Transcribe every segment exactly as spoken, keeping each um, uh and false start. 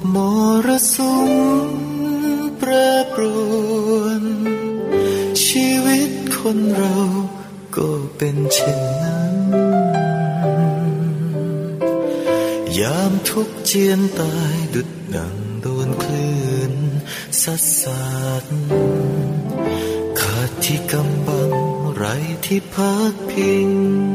มรสุมแปรปรวนชีวิตคนเราก็เป็นเช่นนั้นยามทุกข์เจียนตายดุจดังโดนคลื่นซัดสาดขาดที่กำบังไร้ที่พักพิง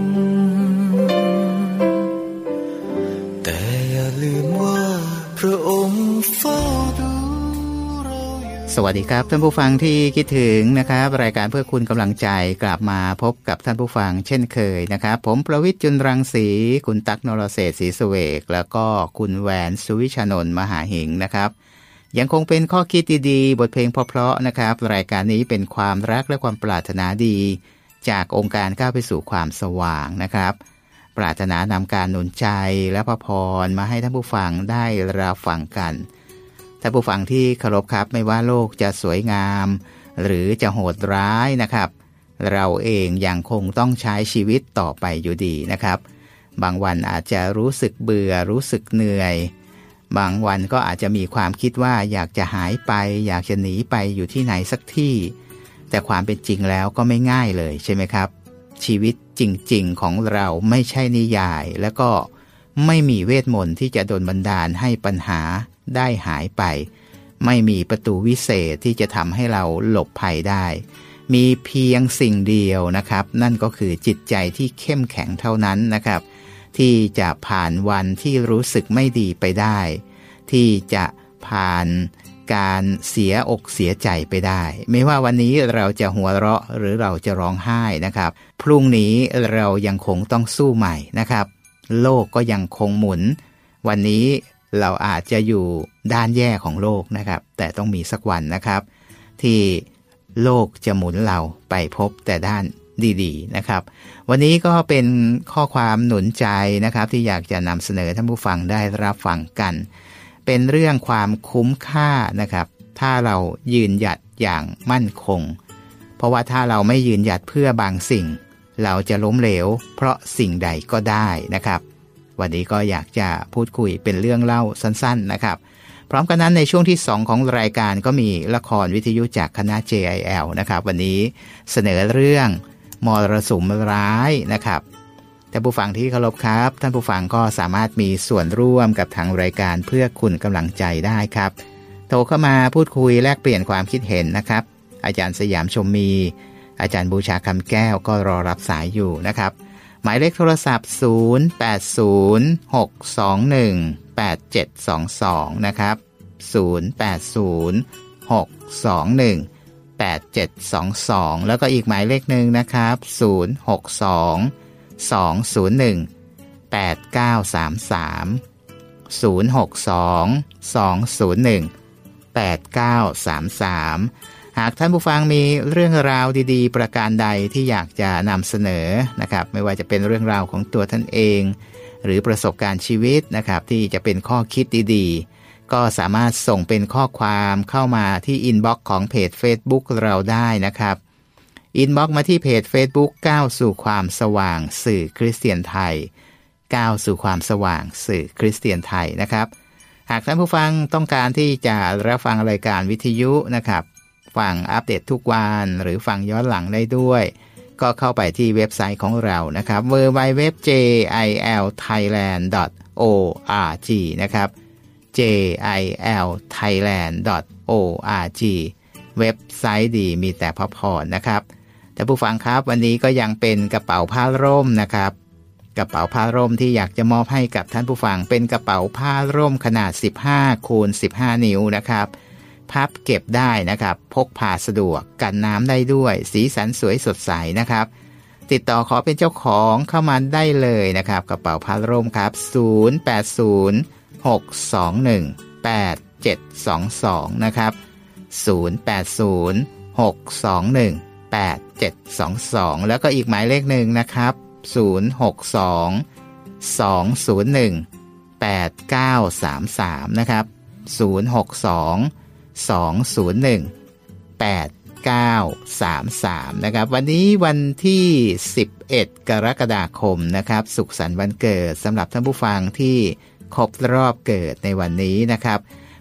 แต่อย่าลืมว่าพระองค์เฝ้าดูเราอยู่สวัสดีครับท่านผู้ฟังที่คิดถึงนะครับรายการเพื่อคุณกำลังใจกลับมาพบกับท่านผู้ฟังเช่นเคยนะครับผมประวิตร จุลรังสีคุณตั๊กนรเศรษฐ์ศรีสเวกแล้วก็คุณแหวนสุวิชานนท์มหาหิงนะครับยังคงเป็นข้อคิดดีๆบทเพลงเพราะๆนะครับรายการนี้เป็นความรักและความปรารถนาดีจากองค์การก้าวไปสู่ความสว่างนะครับปรารถนานำการหนุนใจและพระพรมาให้ท่านผู้ฟังได้รับฟังกันท่านผู้ฟังที่เคารพครับไม่ว่าโลกจะสวยงามหรือจะโหดร้ายนะครับเราเองยังคงต้องใช้ชีวิตต่อไปอยู่ดีนะครับบางวันอาจจะรู้สึกเบื่อรู้สึกเหนื่อยบางวันก็อาจจะมีความคิดว่าอยากจะหายไปอยากจะหนีไปอยู่ที่ไหนสักที่แต่ความเป็นจริงแล้วก็ไม่ง่ายเลยใช่ไหมครับชีวิตจริงๆของเราไม่ใช่นิยายแล้วก็ไม่มีเวทมนต์ที่จะดลบันดาลให้ปัญหาได้หายไปไม่มีประตูวิเศษที่จะทำให้เราหลบภัยได้มีเพียงสิ่งเดียวนะครับนั่นก็คือจิตใจที่เข้มแข็งเท่านั้นนะครับที่จะผ่านวันที่รู้สึกไม่ดีไปได้ที่จะผ่านการเสียอกเสียใจไปได้ไม่ว่าวันนี้เราจะหัวเราะหรือเราจะร้องไห้นะครับพรุ่งนี้เรายังคงต้องสู้ใหม่นะครับโลกก็ยังคงหมุนวันนี้เราอาจจะอยู่ด้านแย่ของโลกนะครับแต่ต้องมีสักวันนะครับที่โลกจะหมุนเราไปพบแต่ด้านดีๆนะครับวันนี้ก็เป็นข้อความหนุนใจนะครับที่อยากจะนำเสนอท่านผู้ฟังได้รับฟังกันเป็นเรื่องความคุ้มค่านะครับถ้าเรายืนหยัดอย่างมั่นคงเพราะว่าถ้าเราไม่ยืนหยัดเพื่อบางสิ่งเราจะล้มเหลวเพราะสิ่งใดก็ได้นะครับวันนี้ก็อยากจะพูดคุยเป็นเรื่องเล่าสั้นๆนะครับพร้อมกันนั้นในช่วงที่สองของรายการก็มีละครวิทยุจากคณะ เจ ไอ แอล นะครับวันนี้เสนอเรื่องมรสุมร้ายนะครับท่านผู้ฟังที่เคารพครับท่านผู้ฟังก็สามารถมีส่วนร่วมกับทางรายการเพื่อคุณกำลังใจได้ครับโทรเข้ามาพูดคุยแลกเปลี่ยนความคิดเห็นนะครับอาจารย์สยามชมมีอาจารย์บูชาคำแก้วก็รอรับสายอยู่นะครับหมายเลขโทรศัพท์ศูนย์ แปด ศูนย์ หก สอง หนึ่ง แปด เจ็ด สอง สองนะครับศูนย์ แปด ศูนย์ หก สอง หนึ่ง แปด เจ็ด สอง สองแล้วก็อีกหมายเลขหนึ่งนะครับศูนย์ หก สอง สอง ศูนย์ หนึ่ง แปด เก้า สาม สามศูนย์ หก สอง สอง ศูนย์ หนึ่ง แปด เก้า สาม สามหากท่านผู้ฟังมีเรื่องราวดีๆประการใดที่อยากจะนำเสนอนะครับไม่ว่าจะเป็นเรื่องราวของตัวท่านเองหรือประสบการณ์ชีวิตนะครับที่จะเป็นข้อคิดดีๆก็สามารถส่งเป็นข้อความเข้ามาที่อินบ็อกซ์ของเพจ Facebook เราได้นะครับอินบ็อกซ์มาที่เพจ Facebook ก้าวสู่ความสว่างสื่อคริสเตียนไทยก้าวสู่ความสว่างสื่อคริสเตียนไทยนะครับหากท่านผู้ฟังต้องการที่จะรับฟังรายการวิทยุนะครับฟังอัปเดตทุกวันหรือฟังย้อนหลังได้ด้วยก็เข้าไปที่เว็บไซต์ของเรานะครับ ดับเบิลยู ดับเบิลยู ดับเบิลยู ดอท เจ ไอ แอล ไทยแลนด์ ดอท โอ อาร์ จี นะครับ เจ ไอ แอล ไทยแลนด์ ดอท โอ อาร์ จี เว็บไซต์ดีมีแต่พระพรนะครับแต่ผู้ฟังครับวันนี้ก็ยังเป็นกระเป๋าผ้าร่มนะครับกระเป๋าผ้าร่มที่อยากจะมอบให้กับท่านผู้ฟังเป็นกระเป๋าผ้าร่มขนาดสิบห้าคูณสิบห้านิ้วนะครับพับเก็บได้นะครับพกพาสะดวกกันน้ำได้ด้วยสีสันสวยสดใสนะครับติดต่อขอเป็นเจ้าของเข้ามาได้เลยนะครับกระเป๋าผ้าร่มครับศูนย์ แปด ศูนย์ หก สอง หนึ่ง แปด เจ็ด สอง สองนะครับศูนย์ แปด ศูนย์ หก สอง หนึ่ง แปด เจ็ด สอง สองแล้วก็อีกหมายเลขหนึ่งนะครับศูนย์ หก สอง สอง ศูนย์ หนึ่ง แปด เก้า สาม สามนะครับศูนย์ หก สอง สอง ศูนย์ หนึ่ง แปด เก้า สาม สามนะครับวันนี้วันที่สิบเอ็ดกรกฎาคมนะครับสุขสันต์วันเกิดสำหรับท่านผู้ฟังที่ครบรอบเกิดในวันนี้นะครับ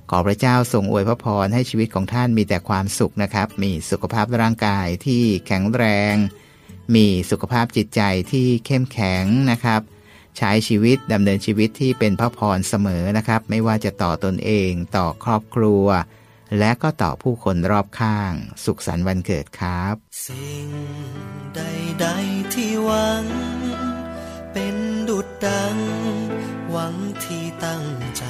ขอพระเจ้าทรงอวยพระพรให้ชีวิตของท่านมีแต่ความสุขนะครับมีสุขภาพร่างกายที่แข็งแรงมีสุขภาพจิตใจที่เข้มแข็งนะครับใช้ชีวิตดำเนินชีวิตที่เป็นพระพรเสมอนะครับไม่ว่าจะต่อตนเองต่อครอบครัวและก็ต่อผู้คนรอบข้างสุขสันต์วันเกิดครับสิ่งใดๆที่หวังเป็นดุจดังหวังที่ตั้งใจ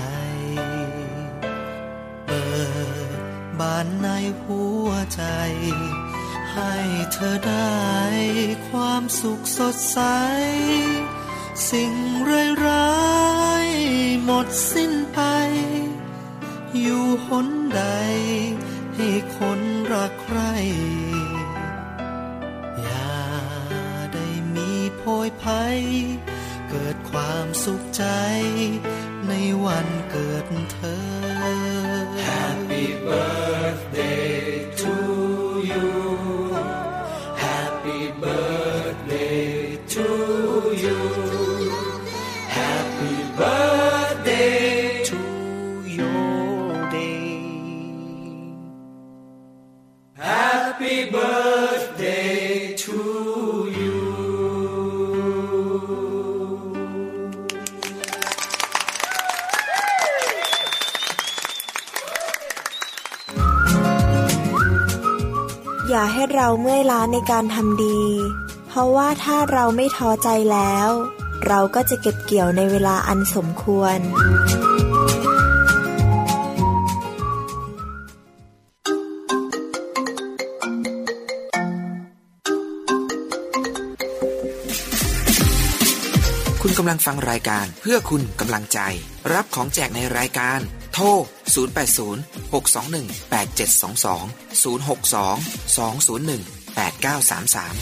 เปิดบานในหัวใจให้เธอได้ความสุขสดใสสิ่งร้ายๆหมดสิ้นไปอยู่หนใดให้คนรักใครอย่าได้มีโพยภัยเกิดความสุขใจในวันเกิดเธอ Happy birthday to you Happy birthday to you Happy birthday to your day Happy birthday to you อย่าให้เราเมื่อยล้าในการทำดีเพราะว่าถ้าเราไม่ท้อใจแล้วเราก็จะเก็บเกี่ยวในเวลาอันสมควรคุณกำลังฟังรายการเพื่อคุณกำลังใจรับของแจกในรายการโทรศูนย์ แปด ศูนย์ หก สอง หนึ่ง แปด เจ็ด สอง สอง ศูนย์ หก สอง สอง ศูนย์ หนึ่ง แปด เก้า สาม สาม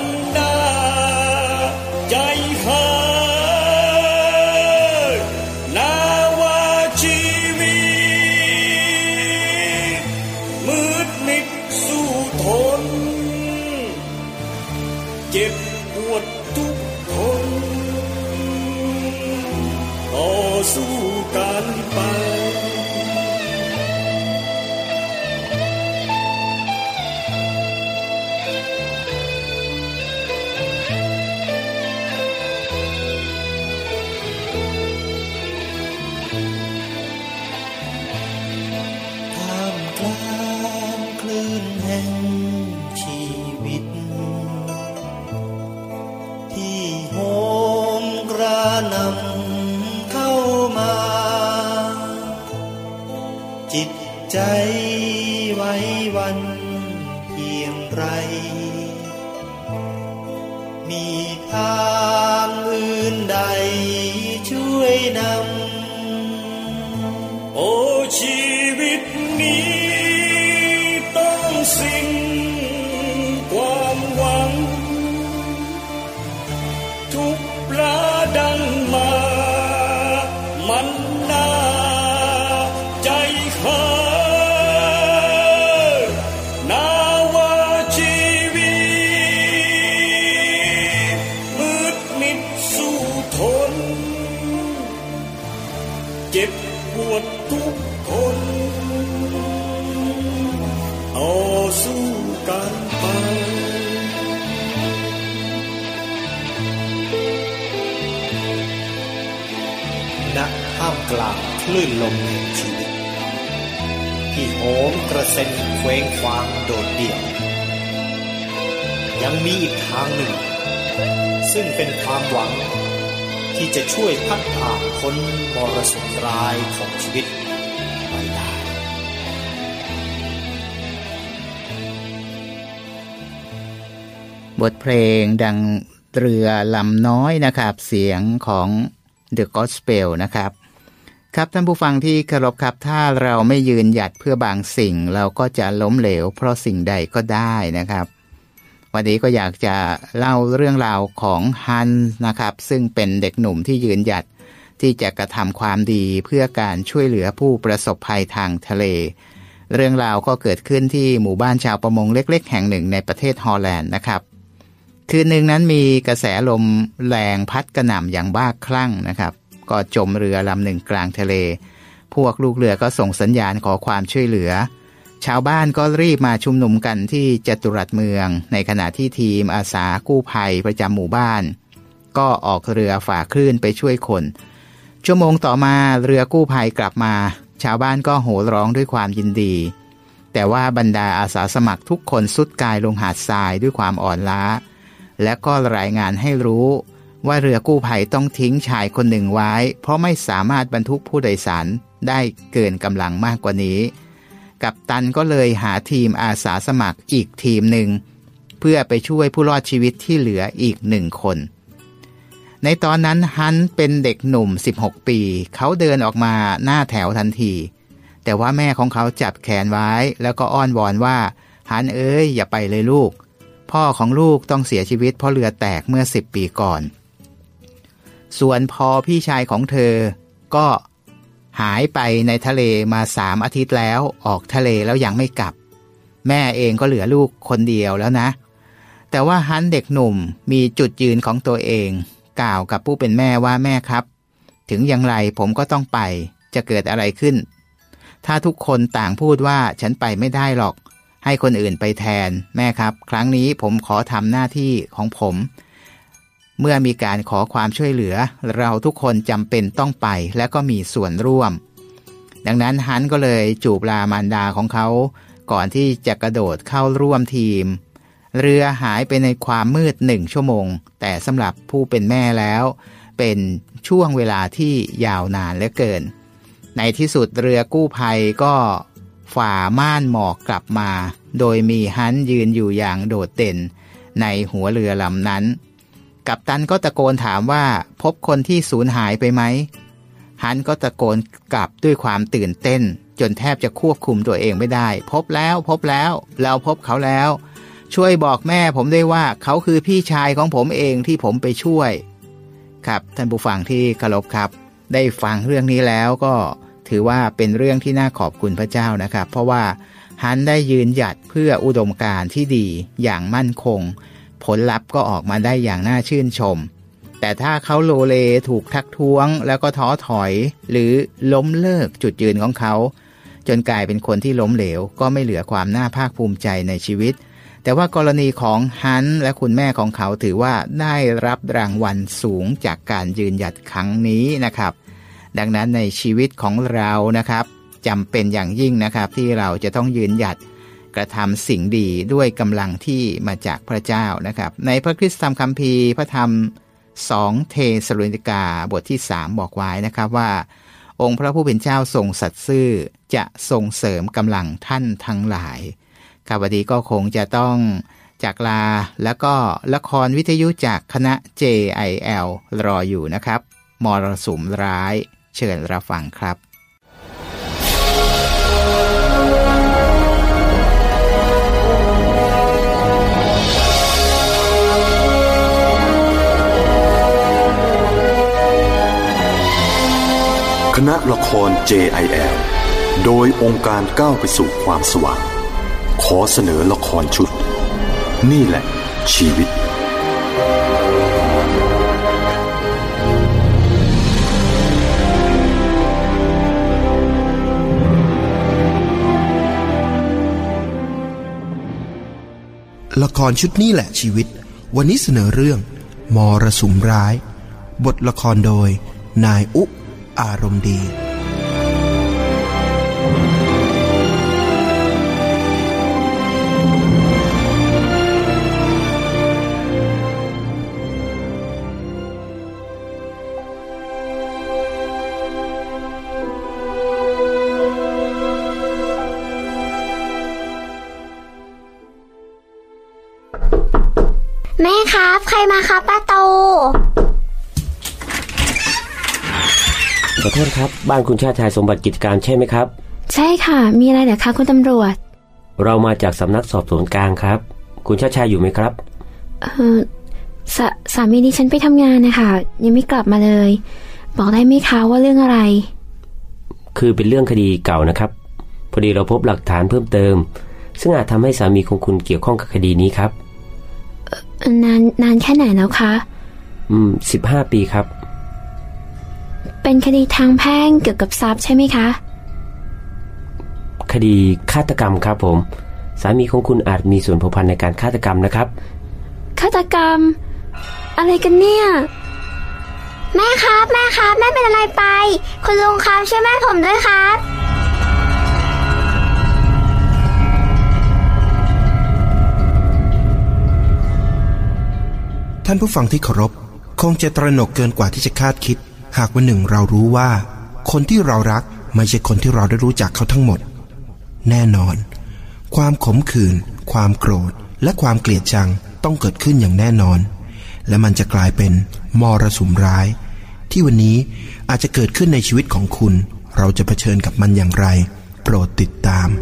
นสู้กันไปใจไว้วันเพียงไรมีทางอื่นใดช่วยนำโอ้ชีวิตนี้ต้องสิ้นความหวังทุกปลาดันมามันน่าใจขาเจ็บปวดทุกคนต่อสู้กันไปณ ท่ามกลางคลื่นลมแห่งชีวิตที่โหมกระเซ็นเคว้งคว้างโดดเดี่ยวยังมีอีกทางหนึ่งซึ่งเป็นความหวังที่จะช่วยพัดผ่านพ้นมรสุมร้ายของชีวิตไปได้บทเพลงดังเรือลำน้อยนะครับเสียงของ The Gospel นะครับครับท่านผู้ฟังที่เคารพครับถ้าเราไม่ยืนหยัดเพื่อบางสิ่งเราก็จะล้มเหลวเพราะสิ่งใดก็ได้นะครับวันนี้ก็อยากจะเล่าเรื่องราวของฮันนะครับซึ่งเป็นเด็กหนุ่มที่ยืนหยัดที่จะกระทำความดีเพื่อการช่วยเหลือผู้ประสบภัยทางทะเลเรื่องราวก็เกิดขึ้นที่หมู่บ้านชาวประมงเล็กๆแห่งหนึ่งในประเทศฮอลแลนด์นะครับคืนหนึ่งนั้นมีกระแสลมแรงพัดกระหน่ำอย่างบ้าคลั่งนะครับก็จมเรือลำหนึ่งกลางทะเลพวกลูกเรือก็ส่งสัญญาณขอความช่วยเหลือชาวบ้านก็รีบมาชุมนุมกันที่จตุรัสเมืองในขณะที่ทีมอาสากู้ภัยประจำหมู่บ้านก็ออกเรือฝ่าคลื่นไปช่วยคนชั่วโมงต่อมาเรือกู้ภัยกลับมาชาวบ้านก็โห่ร้องด้วยความยินดีแต่ว่าบรรดาอาสาสมัครทุกคนทรุดกายลงหาดทรายด้วยความอ่อนล้าและก็รายงานให้รู้ว่าเรือกู้ภัยต้องทิ้งชายคนหนึ่งไว้เพราะไม่สามารถบรรทุกผู้โดยสารได้เกินกำลังมากกว่านี้กัปตันก็เลยหาทีมอาสาสมัครอีกทีมหนึ่งเพื่อไปช่วยผู้รอดชีวิตที่เหลืออีกหนึ่งคนในตอนนั้นฮันเป็นเด็กหนุ่มสิบหกปีเขาเดินออกมาหน้าแถวทันทีแต่ว่าแม่ของเขาจับแขนไว้แล้วก็อ้อนวอนว่าฮันเอ้ยอย่าไปเลยลูกพ่อของลูกต้องเสียชีวิตเพราะเรือแตกเมื่อสิบปีก่อนส่วนพอพี่ชายของเธอก็หายไปในทะเลมาสามอาทิตย์แล้วออกทะเลแล้วยังไม่กลับแม่เองก็เหลือลูกคนเดียวแล้วนะแต่ว่าฮันเด็กหนุ่มมีจุดยืนของตัวเองกล่าวกับผู้เป็นแม่ว่าแม่ครับถึงอย่างไรผมก็ต้องไปจะเกิดอะไรขึ้นถ้าทุกคนต่างพูดว่าฉันไปไม่ได้หรอกให้คนอื่นไปแทนแม่ครับครั้งนี้ผมขอทำหน้าที่ของผมเมื่อมีการขอความช่วยเหลือเราทุกคนจำเป็นต้องไปและก็มีส่วนร่วมดังนั้นฮันก็เลยจูบลามารดาของเขาก่อนที่จะกระโดดเข้าร่วมทีมเรือหายไปในความมืดหนึ่งชั่วโมงแต่สำหรับผู้เป็นแม่แล้วเป็นช่วงเวลาที่ยาวนานเหลือเกินในที่สุดเรือกู้ภัยก็ฝ่าม่านหมอกกลับมาโดยมีฮันยืนอยู่อย่างโดดเด่นในหัวเรือลำนั้นกัปตันก็ตะโกนถามว่าพบคนที่สูญหายไปไหมฮันก็ตะโกนกลับด้วยความตื่นเต้นจนแทบจะควบคุมตัวเองไม่ได้พบแล้วพบแล้วเราพบเขาแล้วช่วยบอกแม่ผมด้วยว่าเขาคือพี่ชายของผมเองที่ผมไปช่วยครับท่านผู้ฟังที่เคารพครับได้ฟังเรื่องนี้แล้วก็ถือว่าเป็นเรื่องที่น่าขอบคุณพระเจ้านะครับเพราะว่าฮันได้ยืนหยัดเพื่ออุดมการณ์ที่ดีอย่างมั่นคงผลลัพธ์ก็ออกมาได้อย่างน่าชื่นชมแต่ถ้าเขาโลเลถูกทักท้วงแล้วก็ท้อถอยหรือล้มเลิกจุดยืนของเขาจนกลายเป็นคนที่ล้มเหลวก็ไม่เหลือความน่าภาคภูมิใจในชีวิตแต่ว่ากรณีของฮันและคุณแม่ของเขาถือว่าได้รับรางวัลสูงจากการยืนหยัดครั้งนี้นะครับดังนั้นในชีวิตของเรานะครับจำเป็นอย่างยิ่งนะครับที่เราจะต้องยืนหยัดกระทำสิ่งดีด้วยกำลังที่มาจากพระเจ้านะครับในพระคริสตธรรมคัมภีร์พระธรรมสองเทสโลนิกาบทที่สามบอกไว้นะครับว่าองค์พระผู้เป็นเจ้าทรงสัตย์ซื่อจะส่งเสริมกำลังท่านทั้งหลายครับวันนี้ก็คงจะต้องจากลาแล้วก็ละครวิทยุจากคณะ เจ ไอ แอล รออยู่นะครับมรสุมร้ายเชิญรับฟังครับคณะละคร เจ ไอ แอล โดยองค์การก้าวไปสู่ความสว่างขอเสนอละครชุดนี่แหละชีวิตละครชุดนี้แหละชีวิตวันนี้เสนอเรื่องมรสุมร้ายบทละครโดยนายอุอารมณ์ดีแม่ครับใครมาครับป้าโตขอโทษครับบ้านคุณชาติชายสมบัติกิจการใช่ไหมครับใช่ค่ะมีอะไรเหรอคะคุณตำรวจเรามาจากสำนักสอบสวนกลางครับคุณชาติชายอยู่ไหมครับเออสสามีดิฉันไปทำงานนะคะยังไม่กลับมาเลยบอกได้ไหมคะว่าเรื่องอะไรคือเป็นเรื่องคดีเก่านะครับพอดีเราพบหลักฐานเพิ่มเติมซึ่งอาจทำให้สามีของคุณเกี่ยวข้องกับคดีนี้ครับนานนานแค่ไหนแล้วคะอืมสิบห้าปีครับเป็นคดีทางแพ่งเกี่ยวกับทรัพย์ใช่ไหมคะคดีฆาตกรรมครับผมสามีของคุณอาจมีส่วนผัวพันในการฆาตกรรมนะครับฆาตกรรมอะไรกันเนี่ยแม่ครับแม่ครับแม่เป็นอะไรไปคุณลุงครับช่วยแม่ผมด้วยครับท่านผู้ฟังที่เคารพคงจะตระหนกเกินกว่าที่จะคาดคิดหากวันหนึ่งเรารู้ว่าคนที่เรารักไม่ใช่คนที่เราได้รู้จักเขาทั้งหมดแน่นอนความขมขื่นความโกรธและความเกลียดชังต้องเกิดขึ้นอย่างแน่นอนและมันจะกลายเป็นมรสุมร้ายที่วันนี้อาจจะเกิดขึ้นในชีวิตของคุณเราจะเผชิญกับมันอย่างไรโปรดติดตาม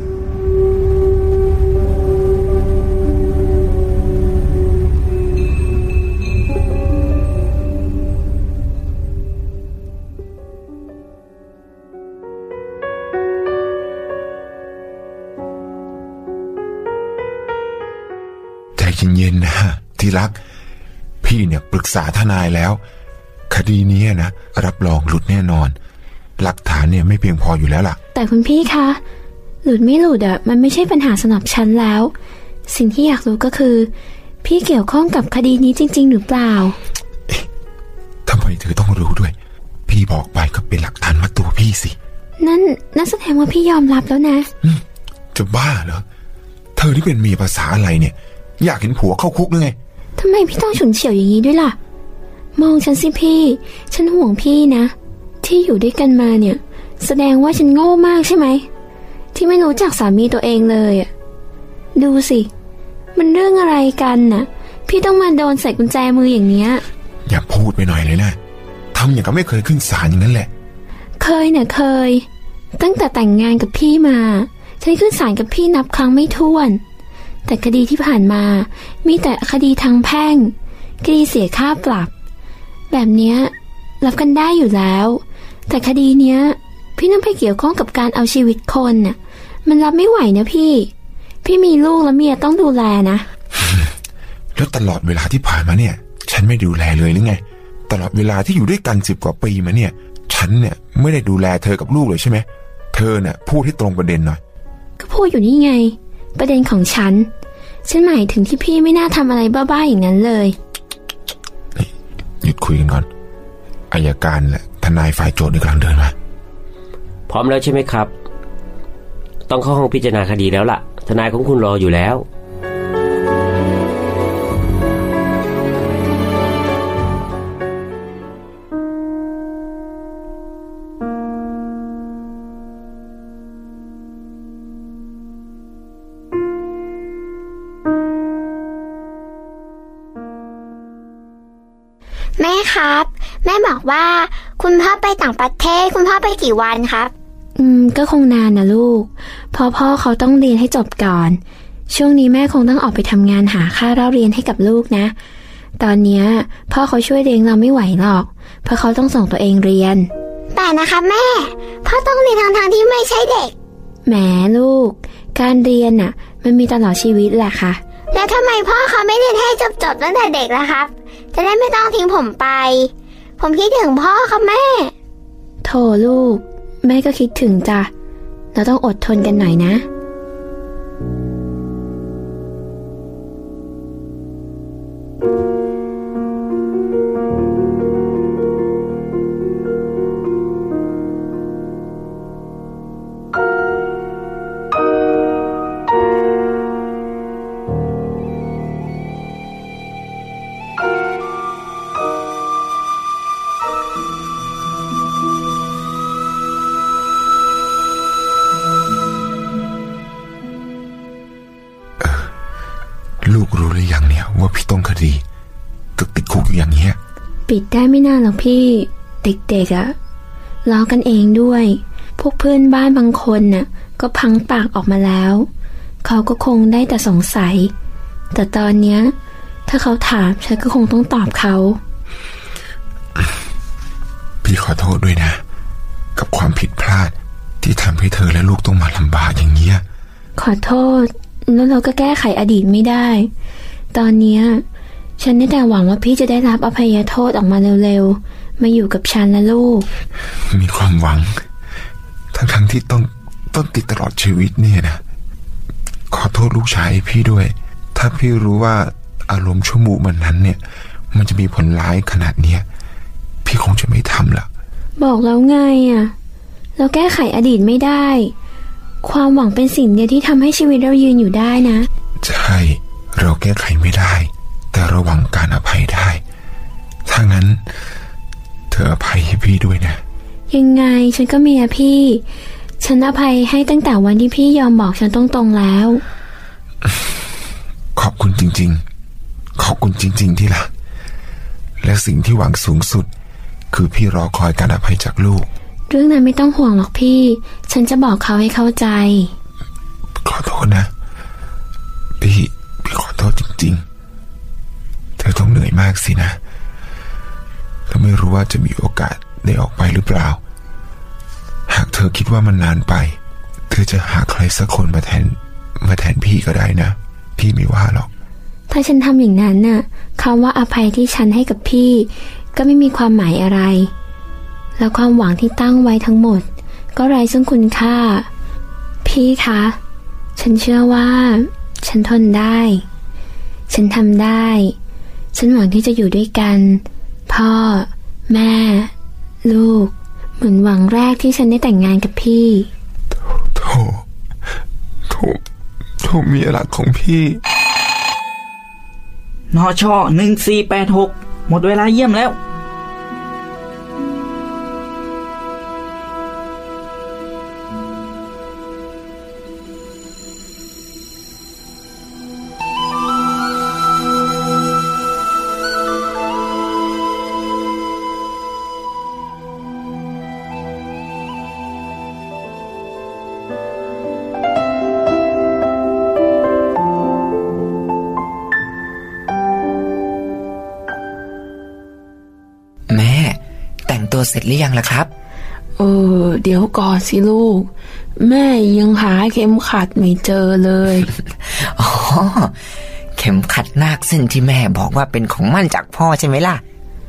เย็นๆนะที่รักพี่เนี่ยปรึกษาทนายแล้วคดีนี้นะรับรองหลุดแน่นอนหลักฐานเนี่ยไม่เพียงพออยู่แล้วล่ะแต่คุณพี่คะหลุดไม่หลุดอ่ะมันไม่ใช่ปัญหาสำหรับฉันแล้วสิ่งที่อยากรู้ก็คือพี่เกี่ยวข้องกับคดีนี้จริงๆหรือเปล่าทำไมเธอต้องรู้ด้วยพี่บอกไปก็เป็นหลักฐานมาตัวพี่สินั่นนั่นแสดงว่าพี่ยอมรับแล้วนะจะบ้าเหรอเธอที่เป็นมีภาษาอะไรเนี่ยอยากเห็นผัวเข้าคุกหรือไงทำไมพี่ต้องฉุนเฉียวอย่างนี้ด้วยล่ะมองฉันสิพี่ฉันห่วงพี่นะที่อยู่ด้วยกันมาเนี่ยแสดงว่าฉันโง่มากใช่ไหมที่ไม่รู้จักสามีตัวเองเลยอ่ะดูสิมันเรื่องอะไรกันน่ะพี่ต้องมาโดนใส่กุญแจมืออย่างเนี้ยอย่าพูดไปหน่อยเลยนะทำอย่างกับไม่เคยขึ้นศาลอย่างนั้นแหละเคยเนี่ยเคยตั้งแต่แต่งงานกับพี่มาฉันขึ้นศาลกับพี่นับครั้งไม่ถ้วนแต่คดีที่ผ่านมามีแต่คดีทางแพ่งคดีเสียค่าปรับแบบเนี้ยรับกันได้อยู่แล้วแต่คดีเนี้ยพี่ต้องไปเกี่ยวข้องกับการเอาชีวิตคนน่ะมันรับไม่ไหวนะพี่พี่มีลูกแล้วเมียต้องดูแลนะแล้วตลอดเวลาที่ผ่านมาเนี่ยฉันไม่ดูแลเลยหรือไงตลอดเวลาที่อยู่ด้วยกันสิบกว่าปีมาเนี่ยฉันเนี่ยไม่ได้ดูแลเธอกับลูกเลยใช่ไหมเธอเนี่ยพูดให้ตรงประเด็นหน่อยก็พูดอยู่นี่ไงประเด็นของฉันฉันหมายถึงที่พี่ไม่น่าทำอะไรบ้าๆอย่างนั้นเลยหยุดคุยกันก่อนอัยการและทนายฝ่ายโจทย์กำลังเดินมาพร้อมแล้วใช่ไหมครับต้องเข้าห้องพิจารณาคดีแล้วล่ะทนายของคุณรออยู่แล้วแม่ครับแม่บอกว่าคุณพ่อไปต่างประเทศคุณพ่อไปกี่วันครับอืมก็คงนานนะลูกเพราะพ่อเขาต้องเรียนให้จบก่อนช่วงนี้แม่คงต้องออกไปทำงานหาค่าเล่าเรียนให้กับลูกนะตอนนี้พ่อเขาช่วยเลี้ยงเราไม่ไหวหรอกเพราะเขาต้องส่งตัวเองเรียนแต่นะคะแม่พ่อต้องเรียนทางทางที่ไม่ใช่เด็กแหมลูกการเรียนน่ะมันมีตลอดชีวิตแหละค่ะแล้วทำไมพ่อเขาไม่เรียนให้จบๆตั้งแต่เด็กล่ะครับจะได้ไม่ต้องทิ้งผมไปผมคิดถึงพ่อครับแม่โธ่ลูกแม่ก็คิดถึงจ้ะเราต้องอดทนกันหน่อยนะลูกรู้หรือยังเนี่ยว่าพี่ต้องคดีตึกติดคุกอยู่อย่างเงี้ยปิดได้ไม่นานหรอกพี่เด็กๆอะล้อกันเองด้วยพวกเพื่อนบ้านบางคนน่ะก็พังปากออกมาแล้วเขาก็คงได้แต่สงสัยแต่ตอนเนี้ยถ้าเขาถามฉันก็คงต้องตอบเขาพี่ขอโทษด้วยนะกับความผิดพลาดที่ทำให้เธอและลูกต้องมาลำบากอย่างเงี้ยขอโทษแล้วเราก็แก้ไขอดีตไม่ได้ตอนนี้ฉันได้แต่หวังว่าพี่จะได้รับอภัยโทษออกมาเร็วๆมาอยู่กับฉันและลูกมีความหวังทั้งๆที่ต้องต้องติดตลอดชีวิตเนี่ยนะขอโทษลูกชายพี่ด้วยถ้าพี่รู้ว่าอารมณ์ชั่ววูบมันนั้นเนี่ยมันจะมีผลร้ายขนาดเนี้ยพี่คงจะไม่ทำละบอกแล้วไงอ่ะเราแก้ไขอดีตไม่ได้ความหวังเป็นสิ่งเดียวที่ทำให้ชีวิตเรายืนอยู่ได้นะใช่เราแก้ไขไม่ได้แต่เราหวังการอภัยได้ถ้างั้นเธออภัยให้พี่ด้วยนะยังไงฉันก็มีอะพี่ฉันอภัยให้ตั้งแต่วันที่พี่ยอมบอกฉันตรงๆแล้วขอบคุณจริงๆขอบคุณจริงๆที่รักและสิ่งที่หวังสูงสุดคือพี่รอคอยการอภัยจากลูกเรื่องนั้นไม่ต้องห่วงหรอกพี่ฉันจะบอกเขาให้เข้าใจขอโทษนะพี่พี่ขอโทษจริงๆเธอต้องเหนื่อยมากสินะถ้าไม่รู้ว่าจะมีโอกาสได้ออกไปหรือเปล่าหากเธอคิดว่ามันนานไปเธอจะหาใครสักคนมาแทนมาแทนพี่ก็ได้นะพี่ไม่ว่าหรอกถ้าฉันทำอย่างนั้นน่ะคำว่าอภัยที่ฉันให้กับพี่ก็ไม่มีความหมายอะไรแล้วความหวังที่ตั้งไว้ทั้งหมดก็ไร้ซึ่งคุณค่าพี่คะฉันเชื่อว่าฉันทนได้ฉันทำได้ฉันหวังที่จะอยู่ด้วยกันพ่อแม่ลูกเหมือนหวังแรกที่ฉันได้แต่งงานกับพี่โธ่โธ่โธ่เมียรักของพี่นชหนึ่งสี่แปดหกหมดเวลาเยี่ยมแล้วเสร็จหรือยังล่ะครับเออเดี๋ยวก่อนสิลูกแม่ยังหาเข็มขัดไม่เจอเลยอ๋อเข็มขัดนาคเส้นที่แม่บอกว่าเป็นของมั่นจากพ่อใช่ไหมล่ะ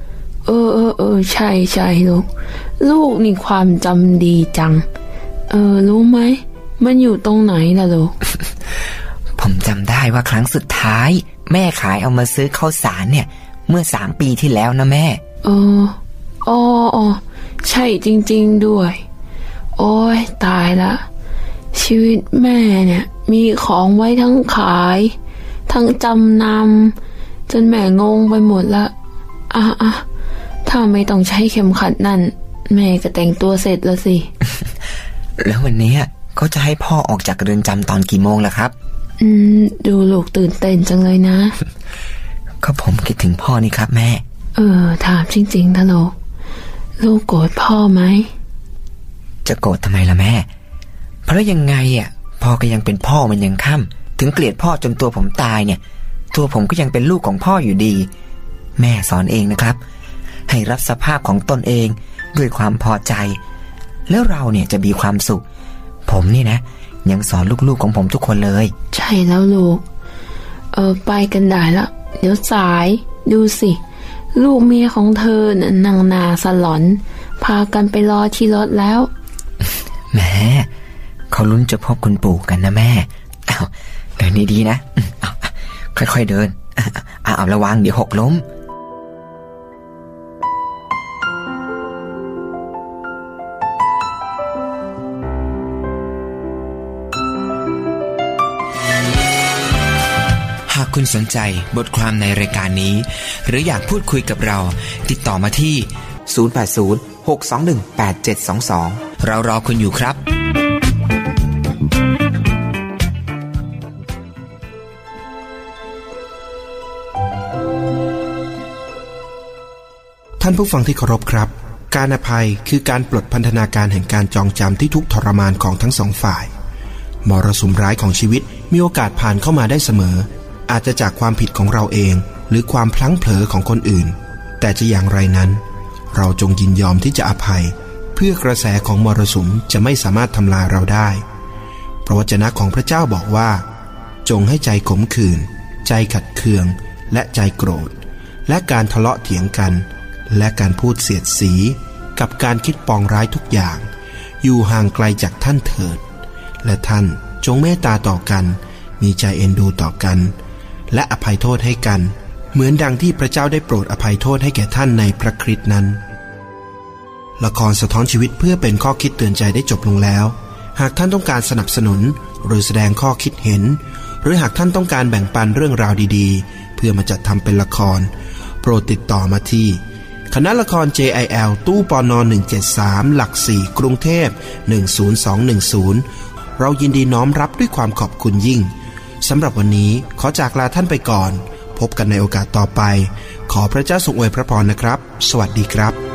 เออเออเออใช่ใช่ลูกลูกนี่ความจำดีจังเออรู้ไหมมันอยู่ตรงไหนล่ะลูกผมจำได้ว่าครั้งสุดท้ายแม่ขายเอามาซื้อข้าวสารเนี่ยเมื่อสามปีที่แล้วนะแม่เอออ๋ออ๋อใช่จริงๆด้วยโอ้ยตายละชีวิตแม่เนี่ยมีของไว้ทั้งขายทั้งจำนำจนแม่งงไปหมดละอ่ะอ่ะถ้าไม่ต้องใช้เข็มขัดนั่นแม่ก็แต่งตัวเสร็จแล้วสิแล้ววันนี้เขาจะให้พ่อออกจากเรือนจำตอนกี่โมงล่ะครับอืมดูลูกตื่นเต้นจังเลยนะก็ผมคิดถึงพ่อนี่ครับแม่เออถามจริงๆนะลูกลูกโกรธพ่อไหมจะโกรธทำไมล่ะแม่เพราะยังไงอ่ะพ่อก็ยังเป็นพ่อมันยังค่ำถึงเกลียดพ่อจนตัวผมตายเนี่ยตัวผมก็ยังเป็นลูกของพ่ออยู่ดีแม่สอนเองนะครับให้รับสภาพของตนเองด้วยความพอใจแล้วเราเนี่ยจะมีความสุขผมนี่นะยังสอนลูกๆของผมทุกคนเลยใช่แล้วลูกเออไปกันได้ละเดี๋ยวสายดูสิลูกเมียของเธอน่ะนางนาสลอนพากันไปรอที่รถแล้วแม่เขาลุ้นจะพบคุณปู่กันนะแม่เอาเดินดีๆนะเอาค่อยๆเดินเอาเอาระวังเดี๋ยวหกล้มหากคุณสนใจบทความในรายการนี้หรืออยากพูดคุยกับเราติดต่อมาที่ศูนย์ แปด ศูนย์ หก สอง หนึ่ง แปด เจ็ด สอง สองเรารอคุณอยู่ครับท่านผู้ฟังที่เคารพครับการอภัยคือการปลดพันธนาการแห่งการจองจำที่ทุกข์ทรมานของทั้งสองฝ่ายมรสุมร้ายของชีวิตมีโอกาสผ่านเข้ามาได้เสมออาจจะจากความผิดของเราเองหรือความพลั้งเผลอของคนอื่นแต่จะอย่างไรนั้นเราจงยินยอมที่จะอภัยเพื่อกระแสของมรสุมจะไม่สามารถทำลายเราได้พระวจนะของพระเจ้าบอกว่าจงให้ใจขมขื่นใจขัดเคืองและใจโกรธและการทะเลาะเถียงกันและการพูดเสียดสีกับการคิดปองร้ายทุกอย่างอยู่ห่างไกลจากท่านเถิดและท่านจงเมตตาต่อกันมีใจเอ็นดูต่อกันและอภัยโทษให้กันเหมือนดังที่พระเจ้าได้โปรดอภัยโทษให้แก่ท่านในพระคริสต์นั้นละครสะท้อนชีวิตเพื่อเป็นข้อคิดเตือนใจได้จบลงแล้วหากท่านต้องการสนับสนุนหรือแสดงข้อคิดเห็นหรือหากท่านต้องการแบ่งปันเรื่องราวดีๆเพื่อมาจัดทำเป็นละครโปรดติดต่อมาที่คณะละคร เจ ไอ แอล ตู้ปนหนึ่งเจ็ดสามหลักสี่กรุงเทพหนึ่งศูนย์สองหนึ่งศูนย์เรายินดีน้อมรับด้วยความขอบคุณยิ่งสำหรับวันนี้ขอจากลาท่านไปก่อนพบกันในโอกาสต่อไปขอพระเจ้าทรงอวยพระพรนะครับสวัสดีครับ